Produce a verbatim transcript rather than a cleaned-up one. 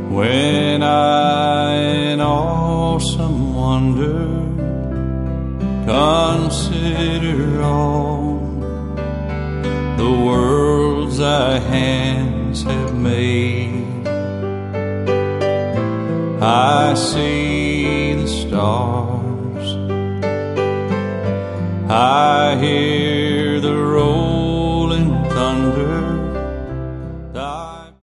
when I in awesome wonder consider all the worlds thy hands have made. I see the stars, I hear